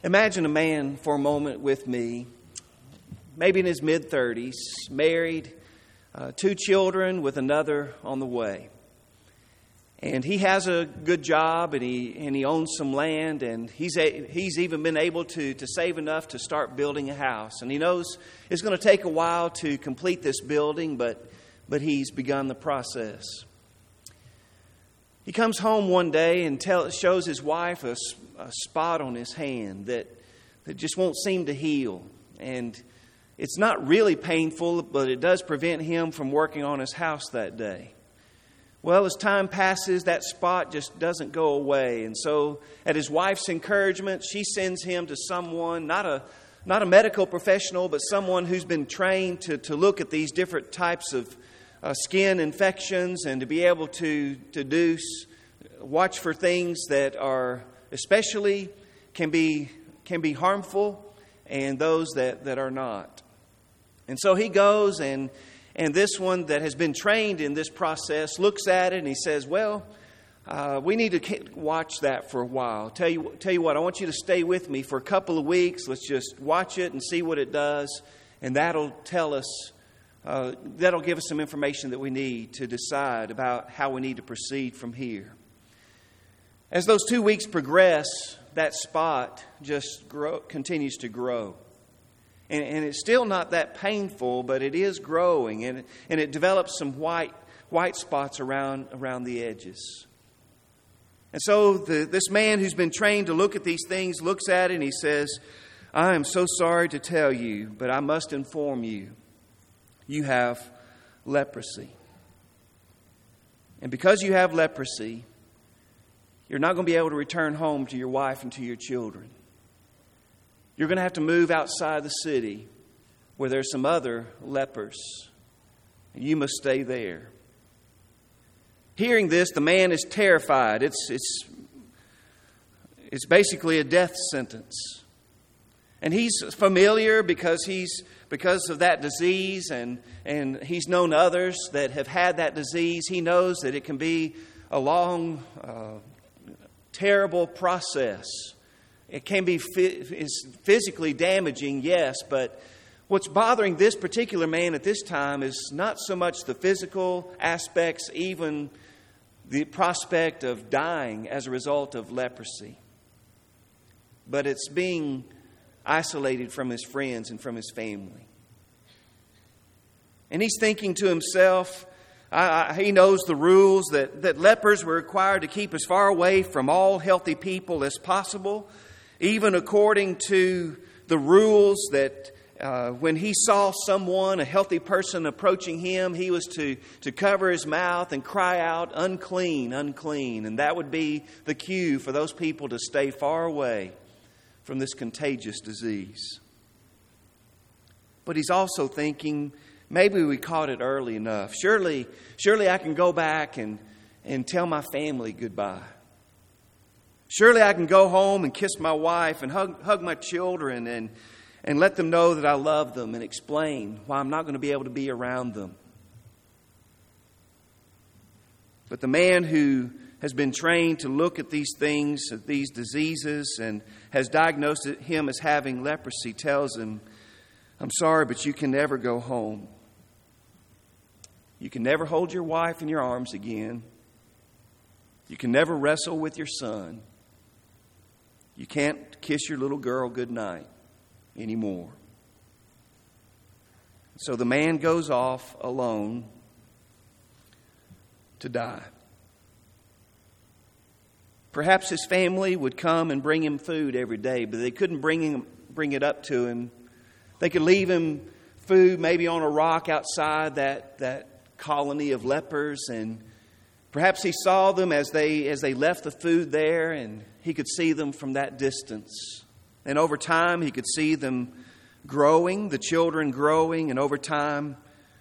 Imagine a man for a moment with me, maybe in his mid-30s, married, 2 children with another on the way. And he has a good job, and he owns some land, and he's even been able to save enough to start building a house. And he knows it's going to take a while to complete this building, but he's begun the process. He comes home one day and shows his wife a spot on his hand that just won't seem to heal. And it's not really painful, but it does prevent him from working on his house that day. Well, as time passes, that spot just doesn't go away. And so at his wife's encouragement, she sends him to someone, not a medical professional, but someone who's been trained to look at these different types of skin infections and to be able to watch for things that are especially can be harmful and those that are not. And so he goes and this one that has been trained in this process looks at it and he says, well, we need to watch that for a while. Tell you what, I want you to stay with me for a couple of weeks. Let's just watch it and see what it does. And that'll tell us, that'll give us some information that we need to decide about how we need to proceed from here. As those 2 weeks progress, that spot just continues to grow. And it's still not that painful, but it is growing. And it develops some white spots around the edges. And so this man who's been trained to look at these things looks at it and he says, I am so sorry to tell you, but I must inform you, you have leprosy. And because you have leprosy, you're not going to be able to return home to your wife and to your children. You're going to have to move outside the city where there's some other lepers. And you must stay there. Hearing this, the man is terrified. It's basically a death sentence. And he's familiar because of that disease and he's known others that have had that disease. He knows that it can be a long, terrible process. It can be physically damaging, yes, but what's bothering this particular man at this time is not so much the physical aspects, even the prospect of dying as a result of leprosy, but it's being isolated from his friends and from his family. And he's thinking to himself, he knows the rules that lepers were required to keep as far away from all healthy people as possible, even according to the rules that when he saw someone, a healthy person approaching him, he was to cover his mouth and cry out, unclean, unclean. And that would be the cue for those people to stay far away from this contagious disease. But he's also thinking, maybe we caught it early enough. Surely I can go back and tell my family goodbye. Surely I can go home and kiss my wife and hug my children and let them know that I love them and explain why I'm not going to be able to be around them. But the man who has been trained to look at these things, at these diseases, and has diagnosed him as having leprosy tells him, I'm sorry, but you can never go home. You can never hold your wife in your arms again. You can never wrestle with your son. You can't kiss your little girl goodnight anymore. So the man goes off alone to die. Perhaps his family would come and bring him food every day, but they couldn't bring it up to him. They could leave him food maybe on a rock outside that colony of lepers, and perhaps he saw them as they left the food there, and he could see them from that distance. And over time, he could see them growing, the children growing, and over time,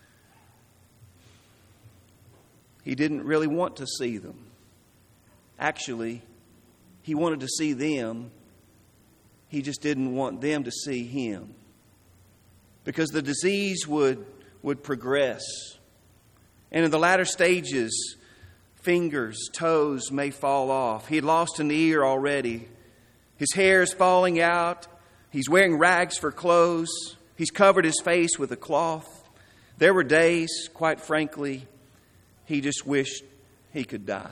he didn't really want to see them. Actually, he wanted to see them. He just didn't want them to see him. Because the disease would progress. And in the latter stages, fingers, toes may fall off. He had lost an ear already. His hair is falling out. He's wearing rags for clothes. He's covered his face with a cloth. There were days, quite frankly, he just wished he could die.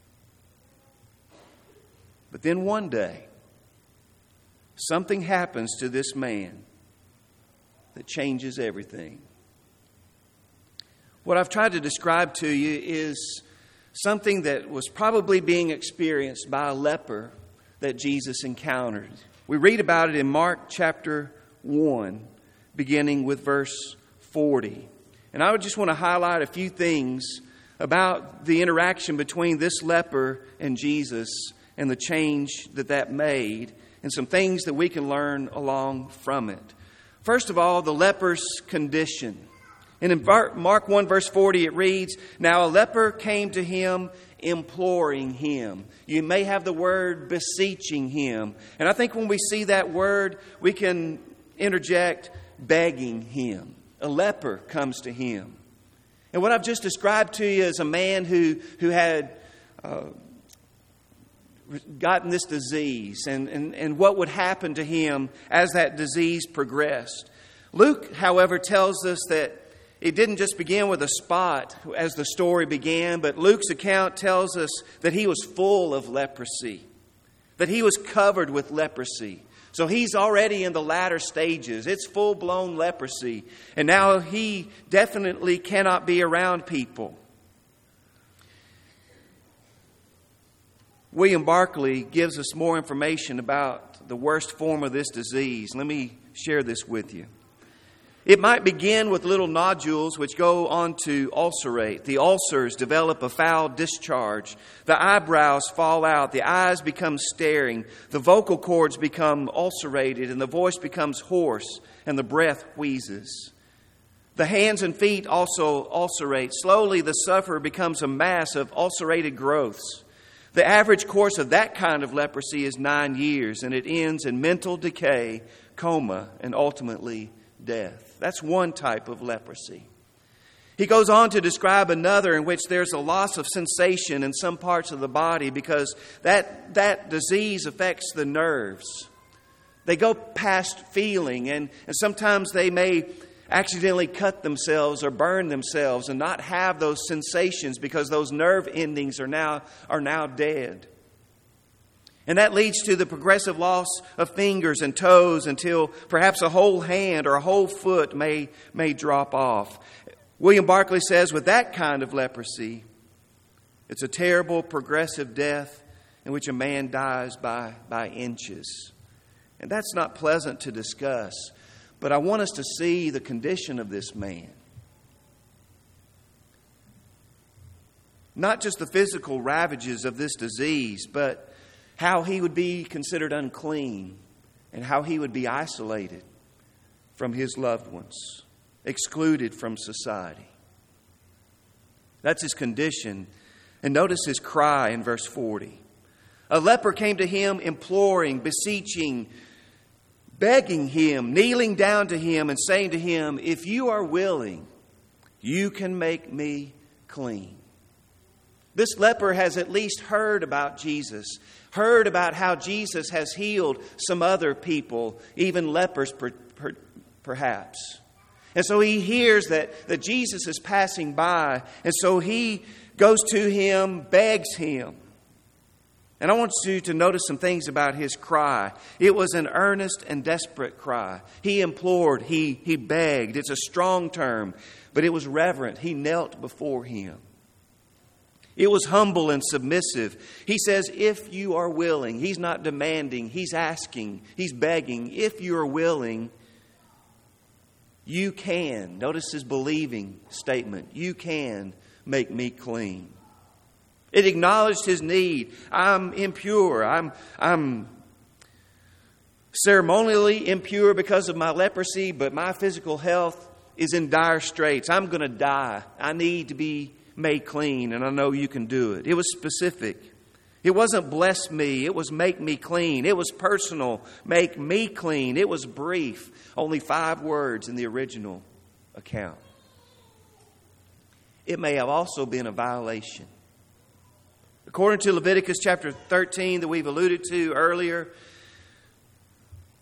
But then one day, something happens to this man that changes everything. What I've tried to describe to you is something that was probably being experienced by a leper that Jesus encountered. We read about it in Mark chapter 1, beginning with verse 40. And I would just want to highlight a few things about the interaction between this leper and Jesus and the change that made, and some things that we can learn along from it. First of all, the leper's condition. And in Mark 1 verse 40 it reads, "Now a leper came to him, imploring him." You may have the word beseeching him. And I think when we see that word, we can interject begging him. A leper comes to him. And what I've just described to you is a man who had gotten this disease and what would happen to him as that disease progressed. Luke, however, tells us that it didn't just begin with a spot as the story began, but Luke's account tells us that he was full of leprosy, that he was covered with leprosy. So he's already in the latter stages. It's full-blown leprosy. And now he definitely cannot be around people. William Barclay gives us more information about the worst form of this disease. Let me share this with you. It might begin with little nodules which go on to ulcerate. The ulcers develop a foul discharge. The eyebrows fall out. The eyes become staring. The vocal cords become ulcerated, and the voice becomes hoarse, and the breath wheezes. The hands and feet also ulcerate. Slowly, the sufferer becomes a mass of ulcerated growths. The average course of that kind of leprosy is 9 years, and it ends in mental decay, coma, and ultimately death. That's one type of leprosy. He goes on to describe another in which there's a loss of sensation in some parts of the body because that disease affects the nerves. They go past feeling, and sometimes they may accidentally cut themselves or burn themselves and not have those sensations because those nerve endings are now dead. And that leads to the progressive loss of fingers and toes until perhaps a whole hand or a whole foot may drop off. William Barclay says with that kind of leprosy, it's a terrible progressive death in which a man dies by inches. And that's not pleasant to discuss. But I want us to see the condition of this man. Not just the physical ravages of this disease, but how he would be considered unclean and how he would be isolated from his loved ones, excluded from society. That's his condition. And notice his cry in verse 40. A leper came to him imploring, beseeching, begging him, kneeling down to him and saying to him, "If you are willing, you can make me clean." This leper has at least heard about Jesus, heard about how Jesus has healed some other people, even lepers perhaps. And so he hears that Jesus is passing by, and so he goes to him, begs him. And I want you to notice some things about his cry. It was an earnest and desperate cry. He implored, he begged. It's a strong term, but it was reverent. He knelt before him. It was humble and submissive. He says, "If you are willing." He's not demanding. He's asking. He's begging. If you are willing, you can. Notice his believing statement. You can make me clean. It acknowledged his need. I'm impure. I'm ceremonially impure because of my leprosy, but my physical health is in dire straits. I'm going to die. I need to be made clean, and I know you can do it. It was specific. It wasn't bless me. It was make me clean. It was personal. Make me clean. It was brief. Only 5 words in the original account. It may have also been a violation. According to Leviticus chapter 13 that we've alluded to earlier,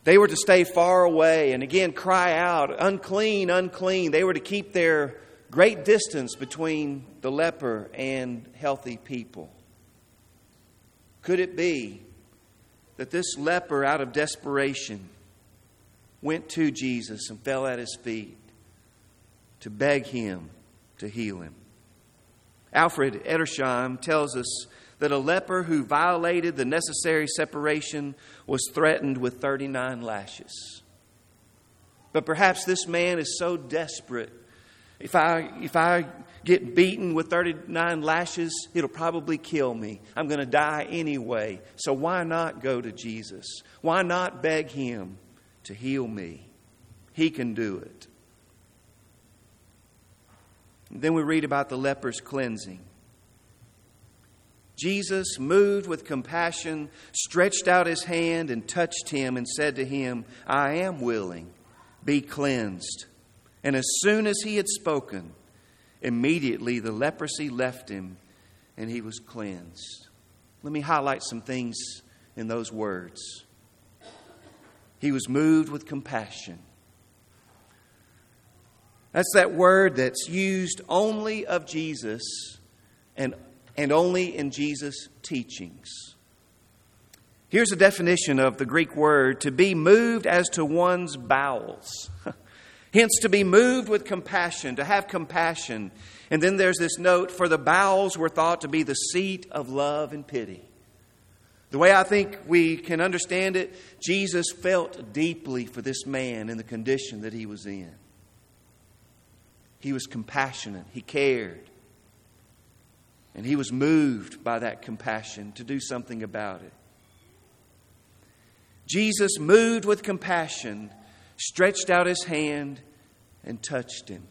They were to stay far away and again cry out, "Unclean, unclean." They were to keep their great distance between the leper and healthy people. Could it be that this leper, out of desperation, went to Jesus and fell at His feet to beg Him to heal him? Alfred Edersheim tells us that a leper who violated the necessary separation was threatened with 39 lashes. But perhaps this man is so desperate, if I get beaten with 39 lashes, it'll probably kill me. I'm going to die anyway. So why not go to Jesus? Why not beg Him to heal me? He can do it. And then we read about the leper's cleansing. Jesus, moved with compassion, stretched out His hand and touched him and said to him, "I am willing, be cleansed." And as soon as he had spoken, immediately the leprosy left him and he was cleansed. Let me highlight some things in those words. He was moved with compassion. That's that word that's used only of Jesus and only in Jesus' teachings. Here's a definition of the Greek word: to be moved as to one's bowels. Hence, to be moved with compassion, to have compassion. And then there's this note: for the bowels were thought to be the seat of love and pity. The way I think we can understand it, Jesus felt deeply for this man in the condition that he was in. He was compassionate. He cared. And He was moved by that compassion to do something about it. Jesus, moved with compassion, stretched out His hand and touched him.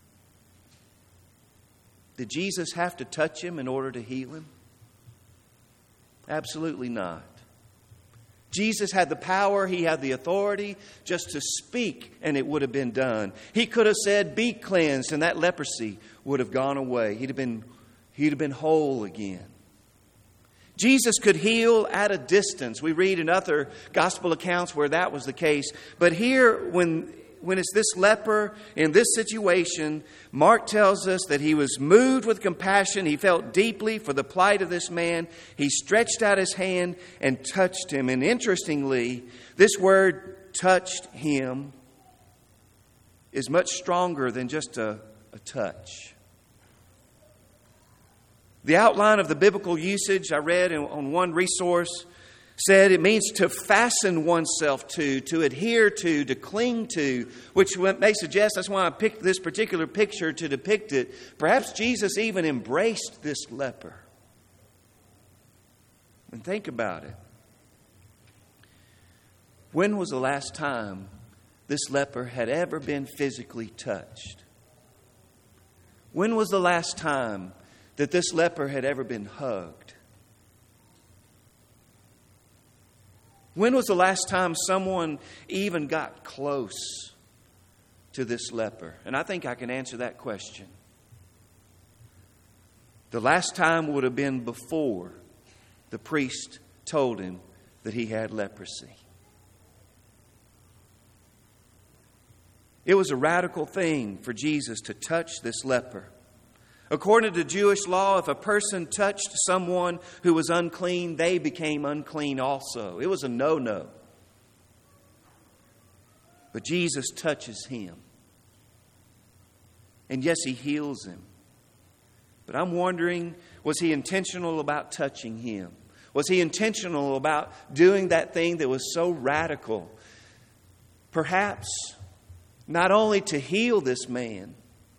Did Jesus have to touch him in order to heal him? Absolutely not. Jesus had the power, He had the authority just to speak and it would have been done. He could have said, "Be cleansed," and that leprosy would have gone away. He'd have been whole again. Jesus could heal at a distance. We read in other gospel accounts where that was the case. But here, when it's this leper in this situation, Mark tells us that he was moved with compassion. He felt deeply for the plight of this man. He stretched out his hand and touched him. And interestingly, this word "touched him" is much stronger than just a touch. The outline of the biblical usage I read on one resource said it means to fasten oneself to adhere to cling to, which may suggest, that's why I picked this particular picture to depict it. Perhaps Jesus even embraced this leper. And think about it. When was the last time this leper had ever been physically touched? When was the last time that this leper had ever been hugged? When was the last time someone even got close to this leper? And I think I can answer that question. The last time would have been before the priest told him that he had leprosy. It was a radical thing for Jesus to touch this leper. According to Jewish law, if a person touched someone who was unclean, they became unclean also. It was a no-no. But Jesus touches him. And yes, He heals him. But I'm wondering, was He intentional about touching him? Was He intentional about doing that thing that was so radical? Perhaps not only to heal this man,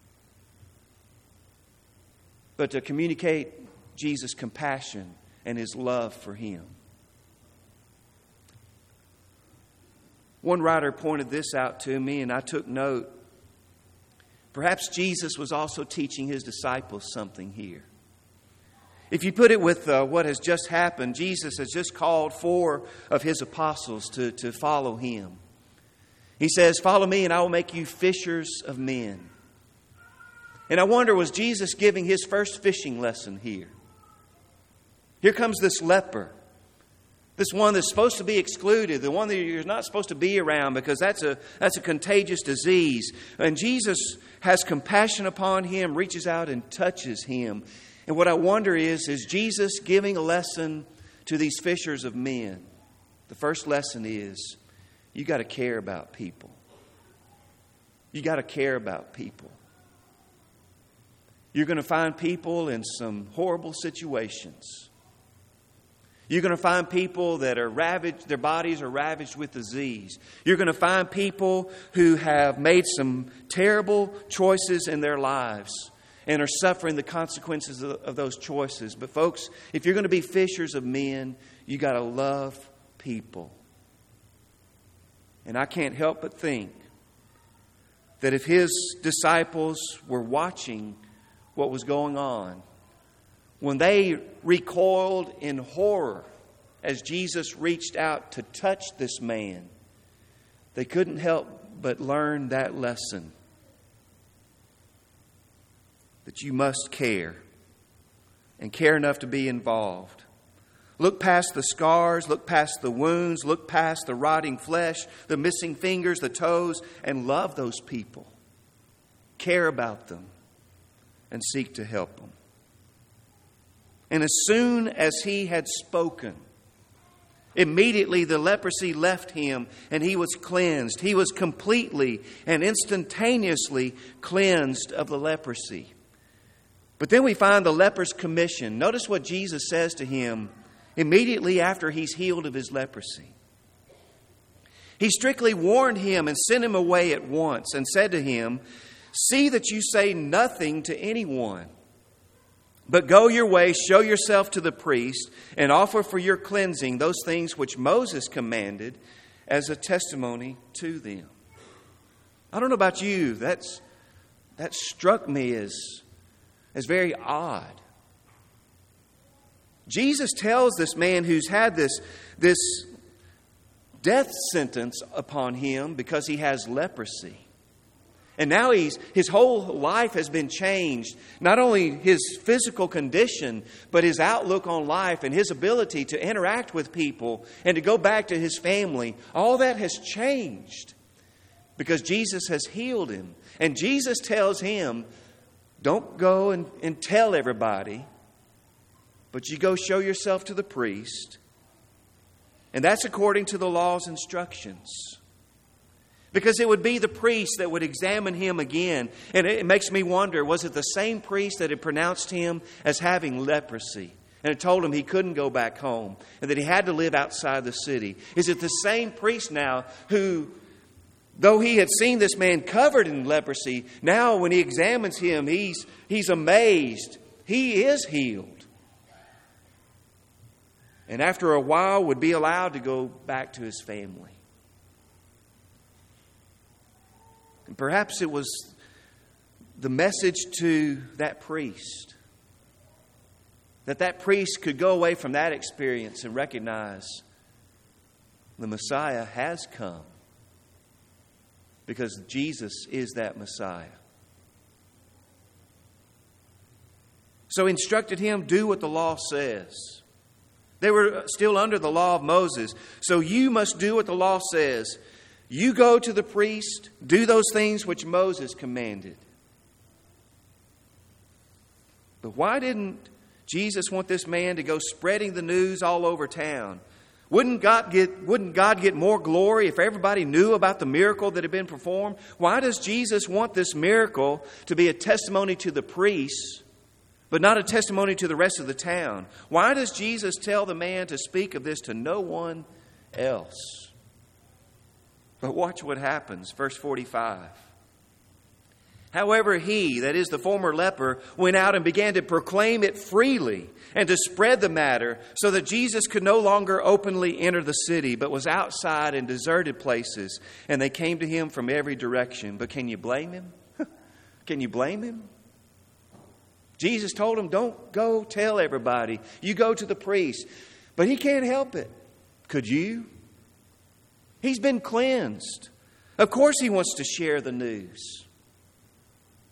but to communicate Jesus' compassion and His love for him. One writer pointed this out to me, and I took note. Perhaps Jesus was also teaching His disciples something here. If you put it with what has just happened, Jesus has just called 4 of His apostles to follow Him. He says, "Follow me and I will make you fishers of men." And I wonder, was Jesus giving His first fishing lesson here? Here comes this leper This one that's supposed to be excluded, the one that you're not supposed to be around because that's a contagious disease. And Jesus has compassion upon him, reaches out and touches him. And what I wonder is Jesus giving a lesson to these fishers of men? The first lesson is you got to care about people. You got to care about people. You're going to find people in some horrible situations. You're going to find people that are ravaged, their bodies are ravaged with disease. You're going to find people who have made some terrible choices in their lives and are suffering the consequences of those choices. But folks, if you're going to be fishers of men, you got to love people. And I can't help but think that if his disciples were watching what was going on, when they recoiled in horror as Jesus reached out to touch this man, they couldn't help but learn that lesson. That you must care, and care enough to be involved. Look past the scars, look past the wounds, look past the rotting flesh, the missing fingers, the toes, and love those people. Care about them and seek to help them. And as soon as he had spoken, immediately the leprosy left him and he was cleansed. He was completely and instantaneously cleansed of the leprosy. But then we find the leper's commission. Notice what Jesus says to him immediately after he's healed of his leprosy. He strictly warned him and sent him away at once and said to him, "See that you say nothing to anyone. But go your way, show yourself to the priest, and offer for your cleansing those things which Moses commanded as a testimony to them." I don't know about you, that struck me as very odd. Jesus tells this man who's had this death sentence upon him because he has leprosy. And now his whole life has been changed. Not only his physical condition, but his outlook on life and his ability to interact with people and to go back to his family. All that has changed because Jesus has healed him. And Jesus tells him, don't go and tell everybody, but you go show yourself to the priest. And that's according to the law's instructions. Because it would be the priest that would examine him again. And it makes me wonder, was it the same priest that had pronounced him as having leprosy and had told him he couldn't go back home and that he had to live outside the city? Is it the same priest now who, though he had seen this man covered in leprosy, now when he examines him, he's amazed. He is healed. And after a while would be allowed to go back to his family. And perhaps it was the message to that priest. That priest could go away from that experience and recognize the Messiah has come. Because Jesus is that Messiah. So he instructed him, do what the law says. They were still under the law of Moses. So you must do what the law says. You go to the priest, do those things which Moses commanded. But why didn't Jesus want this man to go spreading the news all over town? Wouldn't God get more glory if everybody knew about the miracle that had been performed? Why does Jesus want this miracle to be a testimony to the priests, but not a testimony to the rest of the town? Why does Jesus tell the man to speak of this to no one else? But watch what happens. Verse 45. However, he, that is the former leper, went out and began to proclaim it freely and to spread the matter so that Jesus could no longer openly enter the city, but was outside in deserted places. And they came to him from every direction. But can you blame him? Can you blame him? Jesus told him, don't go tell everybody. You go to the priest. But he can't help it. Could you? He's been cleansed. Of course he wants to share the news.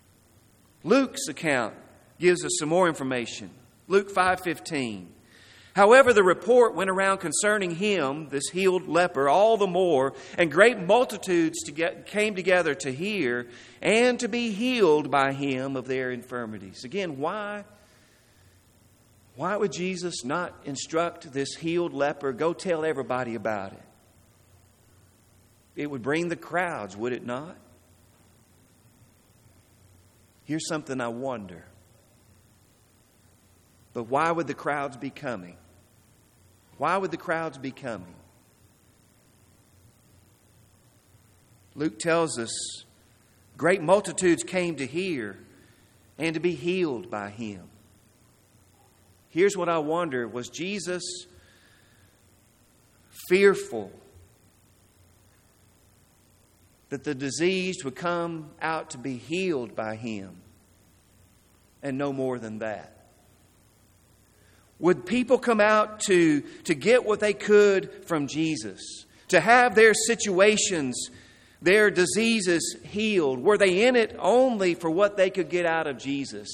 Luke's account gives us some more information. Luke 5:15. However, the report went around concerning him, this healed leper, all the more, and great multitudes came together to hear and to be healed by him of their infirmities. Again, why would Jesus not instruct this healed leper, go tell everybody about it? It would bring the crowds, would it not? Here's something I wonder. But why would the crowds be coming? Why would the crowds be coming? Luke tells us great multitudes came to hear and to be healed by him. Here's what I wonder. Was Jesus fearful that the diseased would come out to be healed by him and no more than that? Would people come out to get what they could from Jesus? To have their situations, their diseases healed? Were they in it only for what they could get out of Jesus?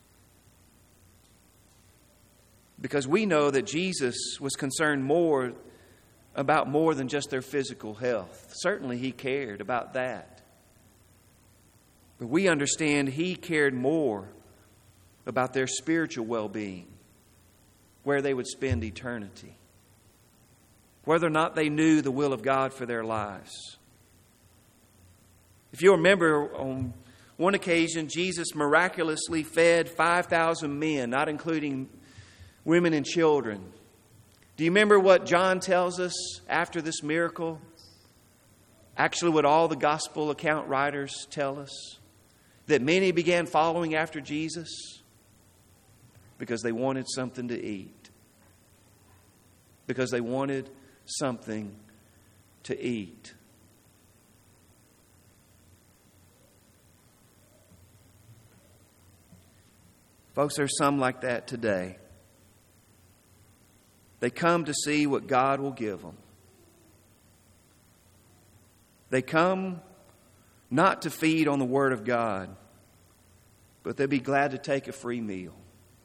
Because we know that Jesus was concerned about more than just their physical health. Certainly He cared about that. But we understand He cared more about their spiritual well-being, where they would spend eternity, whether or not they knew the will of God for their lives. If you remember, on one occasion, Jesus miraculously fed 5,000 men, not including women and children. Do you remember what John tells us after this miracle? Actually, what all the gospel account writers tell us? That many began following after Jesus because they wanted something to eat. Because they wanted something to eat. Folks, there's some like that today. They come to see what God will give them. They come not to feed on the Word of God, but they'll be glad to take a free meal.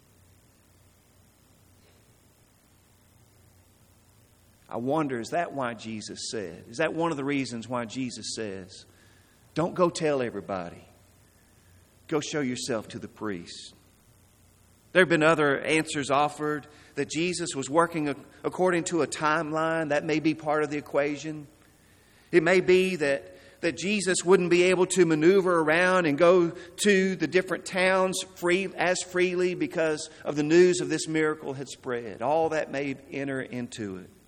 I wonder, is that why Jesus said? Is that one of the reasons why Jesus says, don't go tell everybody. Go show yourself to the priest. There have been other answers offered that Jesus was working according to a timeline. That may be part of the equation. It may be that Jesus wouldn't be able to maneuver around and go to the different towns as freely because of the news of this miracle had spread. All that may enter into it.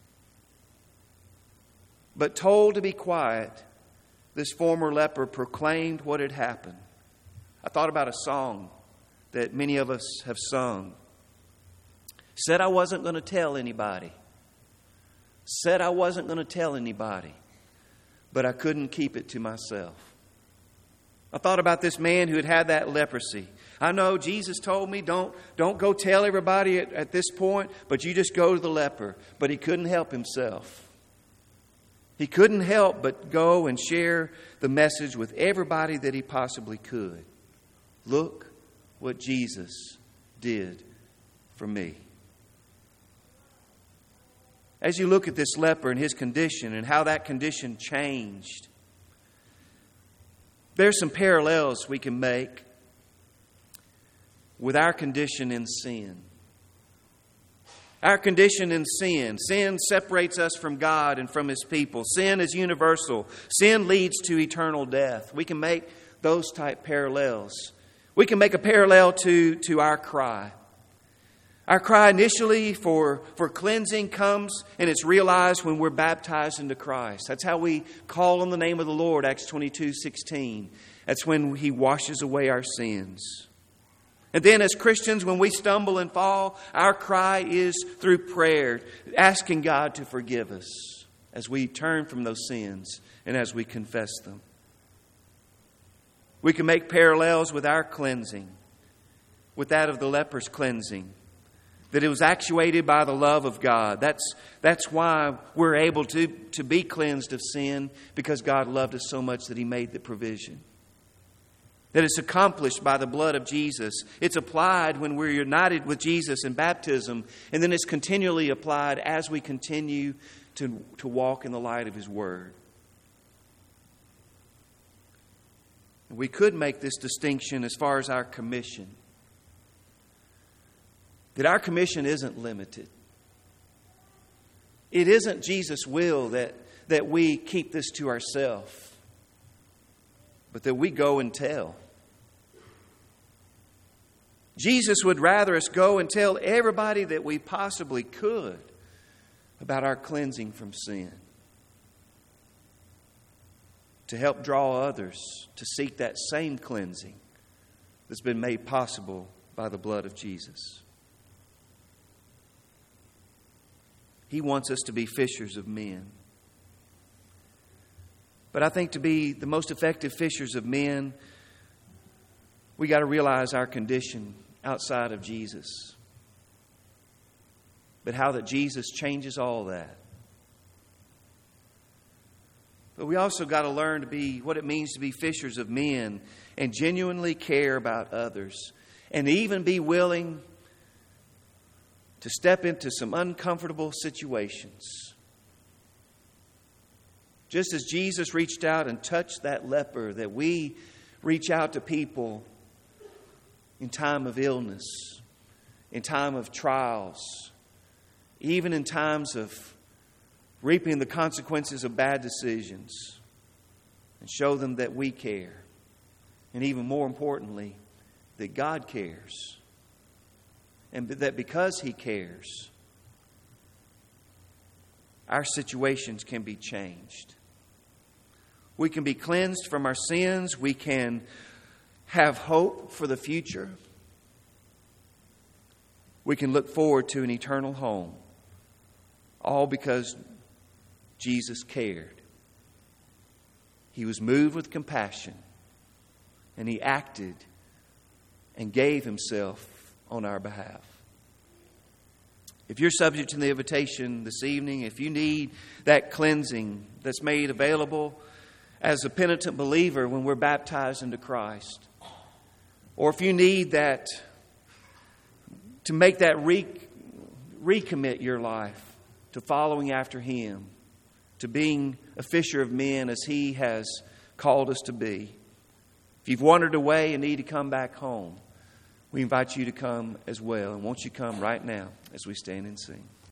But told to be quiet, this former leper proclaimed what had happened. I thought about a song that many of us have sung. Said I wasn't going to tell anybody. Said I wasn't going to tell anybody. But I couldn't keep it to myself. I thought about this man who had that leprosy. I know Jesus told me don't go tell everybody at this point, but you just go to the leper. But he couldn't help himself. He couldn't help but go and share the message with everybody that he possibly could. Look what Jesus did for me. As you look at this leper and his condition and how that condition changed, there's some parallels we can make with our condition in sin. Our condition in sin. Sin separates us from God and from His people. Sin is universal. Sin leads to eternal death. We can make those type parallels. We can make a parallel to our cry. Our cry initially for cleansing comes and it's realized when we're baptized into Christ. That's how we call on the name of the Lord, Acts 22:16. That's when He washes away our sins. And then as Christians, when we stumble and fall, our cry is through prayer, asking God to forgive us as we turn from those sins and as we confess them. We can make parallels with our cleansing, with that of the leper's cleansing, that it was actuated by the love of God. That's why we're able to be cleansed of sin, because God loved us so much that He made the provision. that it's accomplished by the blood of Jesus. It's applied when we're united with Jesus in baptism, and then it's continually applied as we continue to walk in the light of His Word. We could make this distinction as far as our commission. That our commission isn't limited. It isn't Jesus' will that we keep this to ourselves, but that we go and tell. Jesus would rather us go and tell everybody that we possibly could about our cleansing from sin, to help draw others to seek that same cleansing that's been made possible by the blood of Jesus. He wants us to be fishers of men. But I think to be the most effective fishers of men, we got to realize our condition outside of Jesus. But how that Jesus changes all that. But we also got to learn to be what it means to be fishers of men and genuinely care about others, and even be willing to step into some uncomfortable situations. Just as Jesus reached out and touched that leper, that we reach out to people in time of illness, in time of trials, even in times of reaping the consequences of bad decisions, and show them that we care. And even more importantly, that God cares. And that because He cares, our situations can be changed. We can be cleansed from our sins. We can have hope for the future. We can look forward to an eternal home. All because Jesus cared. He was moved with compassion, and He acted and gave Himself on our behalf. If you're subject to the invitation this evening, if you need that cleansing that's made available as a penitent believer when we're baptized into Christ, or if you need that to make that recommit your life to following after Him, to being a fisher of men as He has called us to be. If you've wandered away and need to come back home, we invite you to come as well. And won't you come right now as we stand and sing?